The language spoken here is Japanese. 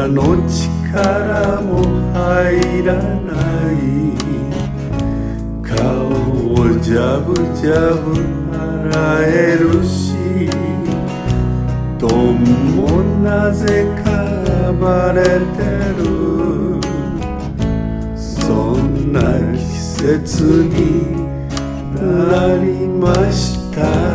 の力も入らない顔をジャブジャブ洗えるし布団もなぜか暴れてるそんな季節になりました